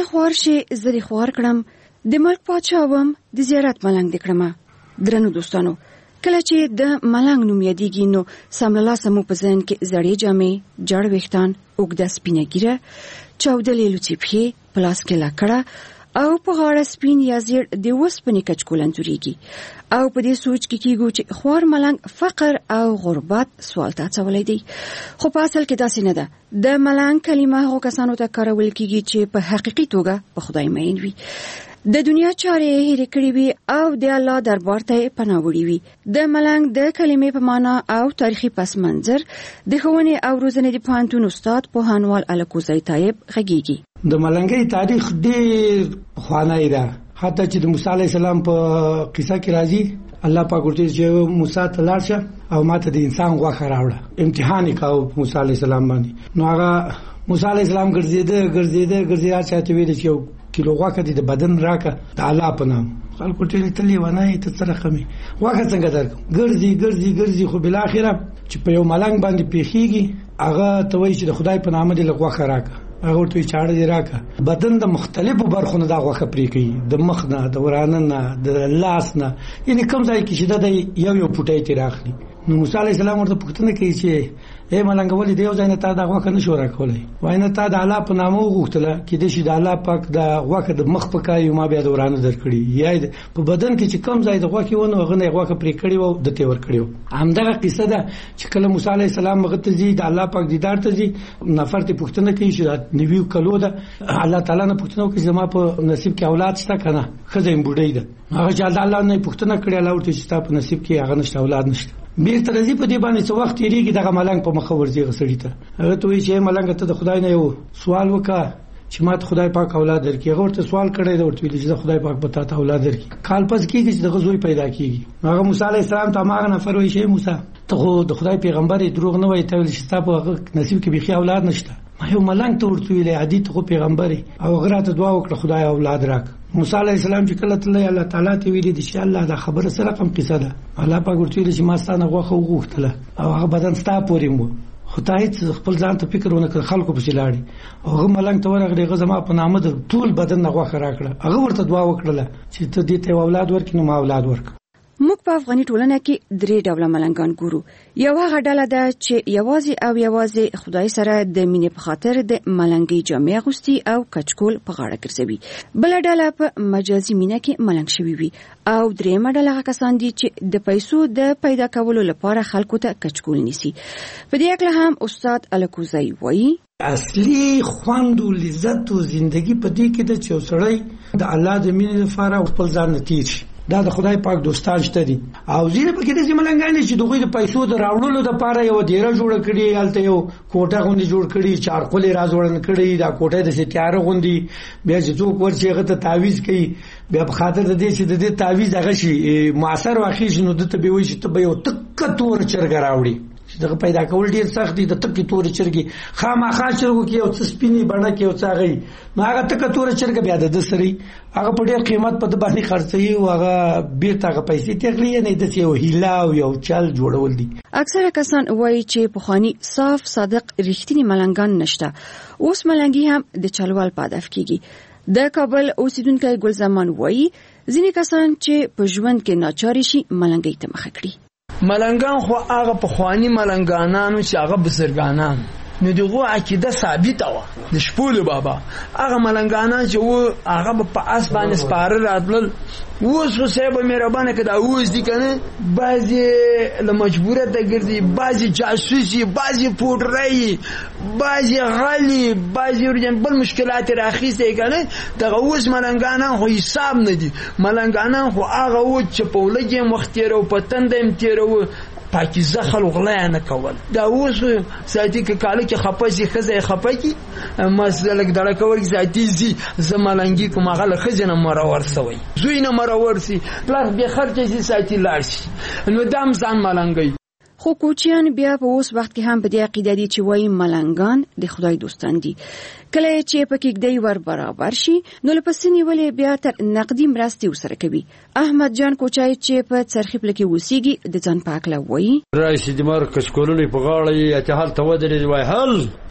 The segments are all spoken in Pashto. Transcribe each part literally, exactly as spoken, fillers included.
خوار شي زری خوار کړم د ملک پاچا وم د زیارت ملنګ دکړم. درنو دوستانو، کله چې د ملنګ نوم یادېږي نو سمللا سمو په ذهن کې زړې جامې، جړ ویښتان، اوږده سپینه ږیره، چاودلې لوڅې پښې، په لاس کې لکړه او په غاړه سپین یا زیړ د وسپنې کچکول انځورېږي. او په دې سوچ کې کېږو چې خوار ملنګ فقر او غربت سوال ته اچولی دی، خو په اصل کې داسې نه ده. د ملنګ کلمه هغو کسانو ته کارول کېږي چې په حقیقي توګه په خدای مین وي، د دنیا چارې هېرې کړې وي او د الله دربار ته یې پناه وړې وي. د ملنګ د کلمې په معنا او تاریخي پس منظر د ښوونې او روزنې د پوهنتون استاد پوهنوال الکوزی طیب غږیږي. د ملنګۍ تاریخ ډېر پخوانی ده، حتی چې د موسی علیه السلام په قصه کې راځي الله پاک ورته چې موسی ته لاړ شه او ماته د انسان غوښه راوړه، امتحان یې کاوه موسی علیه السلام باندې. نو هغه موسی علیه السلام ګرځېده ګرځېده ګرځېده چاته ویل چې یو کیلو غوښه دې د بدن راکه د الله په نام. خلکو ټول ته لیوانای ته سره کمی غوښه څنګه درک ګرځي ګرځي ګرځي خو بل اخره چې په یو ملنګ باندې پیخیږي هغه ته وایي چې د خدای په نام دې غوښه راکه. هغه ورته چاړه دی راکه. بدن د مختلفو برخو نه دا غوښه پرې کوي، د مخ نه، د ورانه نه، د لاس نه، یعنی کوم ځای کې چې د یو یو پټای تی راخلي. نو موسی علیه السلام ورته پوښتنه کوي چې اے ملنګ ولې د یو ځای نه تا دا غوښه نشو راکولای؟ وای نه تا د الله په نامه وغوښتله کې د شي د الله پاک د غوښه د مخ په کای ما بیا د ورانه درکړي، یا په بدن کې چې کوم ځای د غوښه ونه غنه غوښه پرې کړي وو د تی ور کړیو. همدغه قصه ده چې کله موسی علیه السلام مغه ته زی د الله پاک دیدار ته زی نفر ته پوښتنه کوي چې نیو کلو ده الله تعالی نه پوښتنه کوي چې ما په نصیب کې اولاد شته کنه، خزم بوډۍ ده. هغه چې الله نه پوښتنه کړي الله ورته چې تاسو په نصیب کې هغه نشته اولاد نشته. بیر ترځي په دې باندې څو وخت یریږي دغه ملنګ په مخ ورځي غسړی ته. هغه ته وی چې ملنګ ته د خدای نه یو سوال وکړه چې ماته خدای پاک اولاد درکړي. هغه ورته سوال کړی دی ورته ویل چې خدای پاک به تاسو اولاد درکړي. کال پس کېږي چې د غزوی پیدا کیږي. هغه موسی علیه السلام ته هغه نفر وی چې موسی ته خو د خدای پیغمبر دروغ نه وایي ته ویل چې تاسو هغه نصیب کې بيخي اولاد نشته. ما یو ملنګ ته ورته ویل عادي ته خو پیغمبر او غره ته دعا وکړه خدای اولاد راک. موسی علیه السلام چې کله تل الله تعالی ته ویل دي چې الله دا خبره سره کوم قصه ده. الله پاک ورته ویل چې ما ستانه غوښه وغوښتله او هغه بدن ستا پورې مو خدای ته خپل ځان ته فکر ونه کړ، خلکو په چلاړي او هغه ملنګ ته ورغلی هغه زما په نامه د ټول بدن نه غوښه راکړه. هغه ورته دعا وکړه چې ته دې ته اولاد ورکړې نو ما اولاد ورک. موږ په افغاني ټولنه کې درې ډوله ملنګان ګورو. یو هغه ډله ده چې یوازې او یوازې خدای سره د مینې په خاطر د ملنګۍ جامې اغوستي او کچکول په غاړه ګرځوي. بله ډله په مجازي مینه کې ملنګ شوي وي او درېیمه ډله هغه کسان دي چې د پیسو د پیدا کولو لپاره خلکو ته کچکول نیسي. په دې اړه هم استاد الکوزی وایي اصلي خوند او لذت او ژوندۍ په دې کې د چې سړی د الله د مینې لپاره خپل ځان تیر شي. دا د خدای پاک دوستان شته دي او زیره پکې د ملنګان چې دغه د پیسو د راوړلو لپاره یو ډیره جوړ کړي، الته یو کوټه غونډي جوړ کړي، چارقلې راځوړن کړي، دا کوټه د ستیار غونډي بیا چې څوک ورچې غته تعویز کوي بیا په خاطر د دې چې د دې تعویز هغه شي موثر واخی شنو د ته به وي چې ته به یو تک تور چرګ راوړي. دغه پیدا کول ډیر سخت دي. د تکي تور چرګي خامخا چرګو کې یو څه سپینی بڼه کې یو څه غي نو هغه تک تور چرګ بیا د سری هغه په ډیر قیمت په د باندې خرڅي او هغه بیرته هغه پیسې تغلی نه د یو هیلا او یو چل جوړول دي. اکثره کسان وایي چې په خواني صاف صادق رښتینی ملنګان نشته. اوس ملنګي هم د چلوال په هدف کېږي. د کابل اوسیدونکو ګلزمان وایي ځینې کسان چې په ژوند کې ناچاري شي ملنګي ته مخه کړي. ملنګان خو هغه په خواني ملنګانانو چې هغه بزرګانان نو دغه عقیده ثابته و د شپول بابا هغه ملنګانان چې و هغه په اس باندې سپاره راتل اوس خو صاحب مهربانه کده اوس دي کنه بعضی له مجبوره ته ګرځي، بعضی جاسوسي، بعضی پوډرای، بعضی غالي، بعضی ورجن بل مشکلات راخیسته کنه دغه اوس ملنګانان خو حساب نه دي. ملنګانان خو هغه و چې په ولګي مختیرو په تندم تیرو پاکیزه خلق لا نه کول. دا اوس ساتي کې کاله کې خپسي خزه خپکی مسلک دړه کول ذاتی زی زمالنګي کوم غل خزنه مرور سوی زوینه مرور سي پلاس به خرچه سي ساتي لارشي نو دام ځان ملنګي. خو کوچیان بیا په اوس وخت کې هم په دې عقیده دي چې وایي ملنګان د خدای دوستان دي. کله چې په کې کېږي ور برابر شي نو لپسنی ولې بیا تر نقدي مرستي وسره کوي. احمد جان کوچای چې په څرخیپل کې وسیږي د ځان پاکله وایي رئیس د مرکز کولونی په غاړه اتحاد ته ودرې وای حل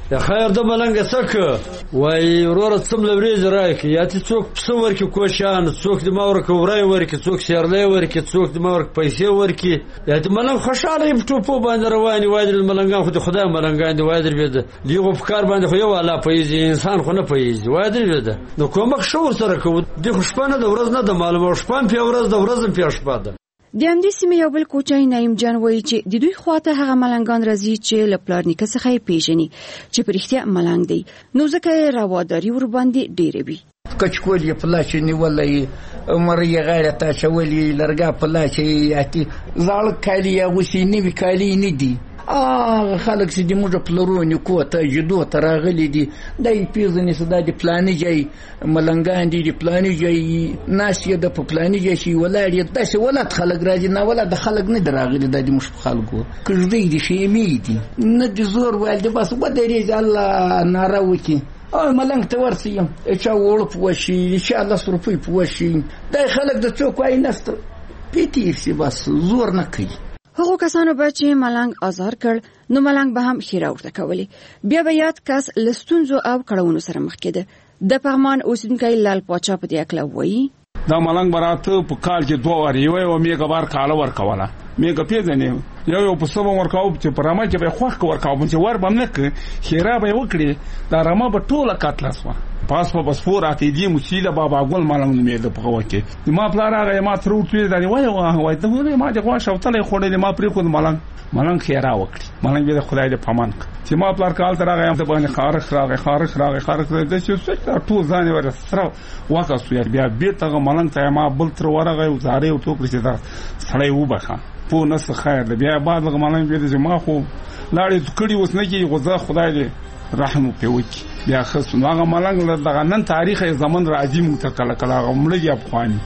خیر د ملنګ څخه وای ورور څم لوريز راکې یا ته څوک څو ورکې کوشان څوک د ماور کورای ورکې څوک شیرلې ورکې څوک د ماور پیسې ورکې یا د ملنګ خوشاله په ټوپو باندې رواني وای د ملنګان خو د خدای ملنګان دی وای د دیغه فکر باندې خو یو الله پیږي انسان خو نه پیږي وای د نو کومک شو سره کو د خوشپانه د ورځ نه د معلومه شپان په ورځ د ورځ په شپه ده د همدې سیمې یو بل کوچای نعیم جان وایي چې د دوی خواته هغه ملنګان راځي چې له پلار نیکه څخه یې پیژني چې په رښتیا ملنګ دی نو ځکه یې راواداري ور باندې ډېره وي کچکول یې په لاس نیولی عمر یې غاړه ته اچولی لرګا په لاس یې اتي زاړه کالي یې اغوستي نوي کالي نه دي هغه خلک چې زموږ پلرو نیکو ته جدو ته راغلي دي دا یې پیژني چې دا د فلاني ځای ملنګان دي د فلاني ځای ناست یې د په فلاني ځای چې ولاړ یې داسې ولد خلک راځي نه ولد خلک نه دي راغلي دا د موږ خلکو کږدۍ دي خیمې دي نه د زور ویل دي بس ودرېږي الله ناره وکړي او ملنګ ته ورسي چا وړ پوه شي چا لس روپۍ پوه شي دا خلک د څوک وایي نسته پیتې شي بس زور نه کوي هغو کسانو به چې ملنګ آزار کړ نو ملنګ به هم خیره ورته کولی بیا به یاد کس له ستونزو او کړاوونو سره مخ کېده د پغمان اوسیدونکی لال پاچا په دې اکله وایي دا ملنګ براته په کال کې دوه واری یو یو میګه بار کاله ورکوله میګه پیژنې یو یو په سبا ورکاو چې پرما کې به خوښ ورکاو چې ور بم نه ک خیره به وکړي دا رما به ټوله کاتلاس و پاس په پاسپور اته دی مشیله بابا ګل ملنګ مې د په وکه ما پلار هغه ما تر وټې دا وای وای ته ما د غوا شوتلې خوړې ما پرې خو ملنګ ملنګ خیره وکړي ملنګ دې خدای دې پامان چې ما پلار کال تر هغه ته باندې خارخ راغی خارخ راغی خارخ د چې څه ټول ځان ور سره واکاسو یار بیا بیرته ملنګ ته ما بل تر ورغه او زارې او ټوکړي چې دا سړی وبخا په نس خیر دې بیا بعد لغه ملنګ دې چې ما خو لاړې کړي اوس نه کې غزا خدای دې رحم په وکی بیا خص نو هغه ملنګ دغه نن تاریخ زمون راځي مو ته کله کله غمړي افغاني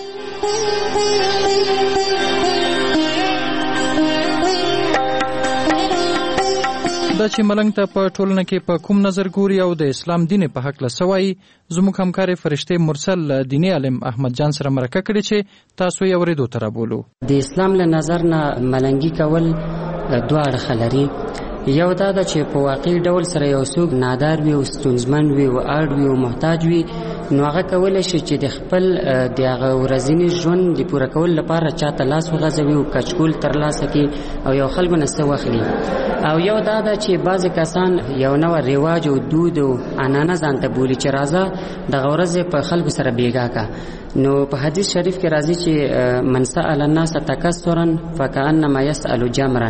دا چې ملنګ ته په ټولنه کې په کوم نظر ګوري او د اسلام دین په حق لسوي زموږ همکار فرشته مرسل دیني عالم احمد جان سره مرکه کړي چې تاسو یې ورېدو تر بولو د اسلام له نظر نه ملنګي کول دوه اړخ لري یو دا د چې په واقعي ډول سره یو څوک نادار وي او ستونزمن وي او اړ وي او محتاج وي نو هغه کولی شي چې د خپل د هغه ورځني ژوند د پوره کولو لپاره چاته لاس وغځوي او کچکول ترلاسه کړي او یو خلکو نه څه واخلي او یو دا ده چې بعضې کسان یو نوع رواج او دود او عنعنه ځان ته بولي چې راځه دغه ورځ په خلکو سره بیګا کا نو په حدیث شریف کې راځي چې من سأل الناس تکثرا فکأنما یسأل جمرا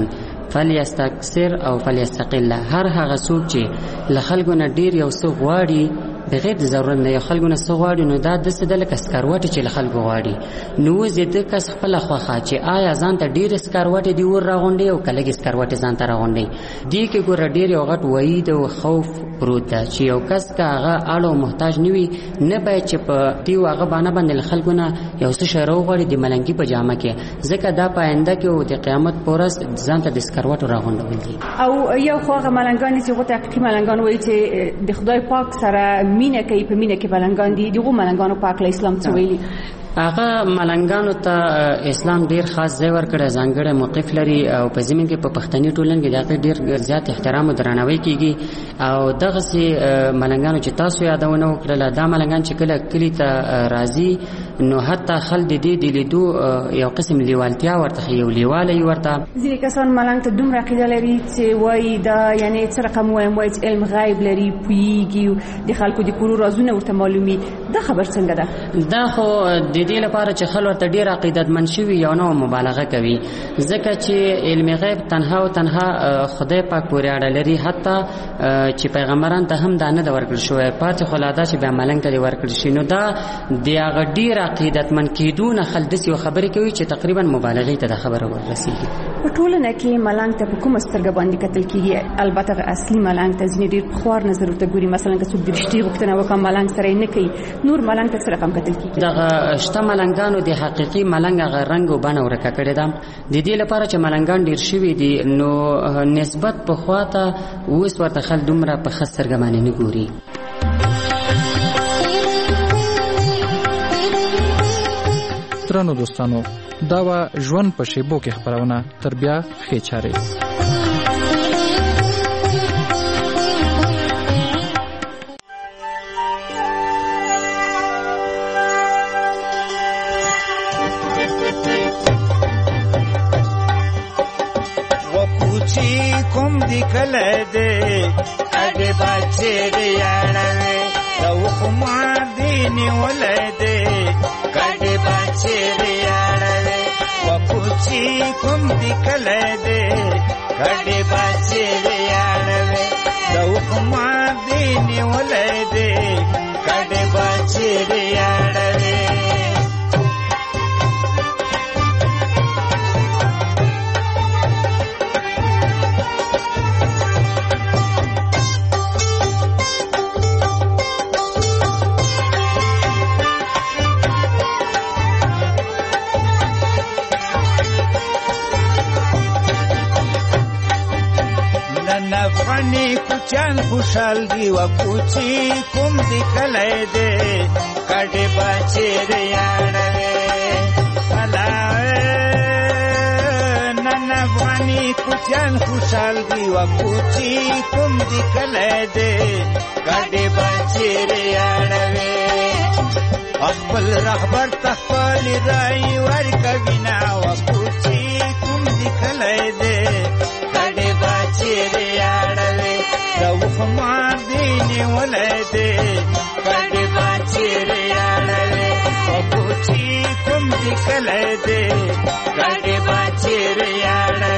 فلیستکثر او فلیستقل هر هغه څوک چې له خلکو نه ډیر یو څه غواړي بغیر د ضرورت نه یو خلکو نه څه غواړي نو دا داسې ده لکه سکروټې چې له خلکو غواړي نو اوس د ده کس خپله خوښه چې آیا ځان ته ډېرې سکروټې دي ور راغونډوي او که لږې سکروټې ځان ته راغونډوي دې کې ګوره ډېر یو غټ وعید او خوف پروت ده چې یو کس که هغه اړ او محتاج نه وي نه باید چې په دې هغه بانه باندې له خلکو نه یو څه شی راوغواړي د ملنګي په جامه کې ځکه دا په آینده کې او د قیامت په ورځ ځان ته د سکروټو راغونډول دي او یو خو هغه ملنګان چې غوته حقیقي ملنګان وایي چې د خدای پاک سره مینه کوي په مینه کې ملنګان دي دغه ملنګانو پاک له اسلام څخه ویلي هغه ملنګانو ته اسلام ډیر خاص ځای ورکړی ځانګړی موقف لري او په زمین کې په پښتني ټولنه کې د هغې ډیر زیات احترام او درناوی کیږي او دغسې ملنګانو چې تاسو یادونه وکړله دا ملنګان چې کله کلي ته راځي نو حتی خل د دې د لیدو یو قسم لیوالتیا ورته یو لیواله یې ورته ځینې کسان ملنګ ته دومره عقیده لري چې وایي دا یعنې څه رقم وایم وایي چې علم غیب لري پوهېږي د خلکو د کورو رازونه ورته معلومي دا خبر څنګه ده دا خو د دې لپاره چې خلک ورته ډېر عقیدتمند شوي یو نوع مبالغه کوي ځکه چې علم غیب تنها او تنها خدای پاک پورې اړه لري حتی چې پیغمبران ته هم دا نه ده ورکړل شوی پاتې خو لا دا چې بیا ملنګ ته دې ورکړل شي نو دا د هغه ډېر عقیدتمند کېدو نه خلک داسې یو خبرې کوي چې تقریبا مبالغې ته دا خبره وررسېږي په ټولنه کې ملنګ ته په کومه سترګه باندې کتل کېږي البته اصلي ملنګ ته ځینې ډېر په خوار نظر ورته ګوري مثلا که څوک د رښتې غوښتنه وکړي ملنګ سره یې نه کوي نور ملنګ ته څه رقم کتل کېږي دغه شته ملنګانو د حقیقي ملنګ هغه رنګ او بڼه ورکه کړې ده د دې لپاره چې ملنګان ډېر شوي دي نو نسبت پخوا ته اوس ورته خلک دومره په ښه سترګه باندې نه ګوري درنو دوستانو دا وه ژوند په شیبو کې خپرونه تر بیا ښې چارې کله دې کډې بچې یاړوي د وخمار دې نیولې دې کډې بچې یاړوي وکوچی کوم دې کله دې کډې بچې یاړوي د وخمار دې نیولې دې کډې بچې یاړوي افغانی کوچان خوشحال دی و کوچی کوم دی کلی دی کډې بچې یاړوي نن افغانی کوچان خوشحال دی و کوچی کوم دی کلی دی کډې بچې یاړوي خپل رهبر تخپل رای ورکوي نه و کوچی کوم دی کلی دی کډې بچې یاړوي د وخمار دې نیولې دې کډې بچې یاړوي کوچی کوم دې کلی دې کډې بچې یاړوي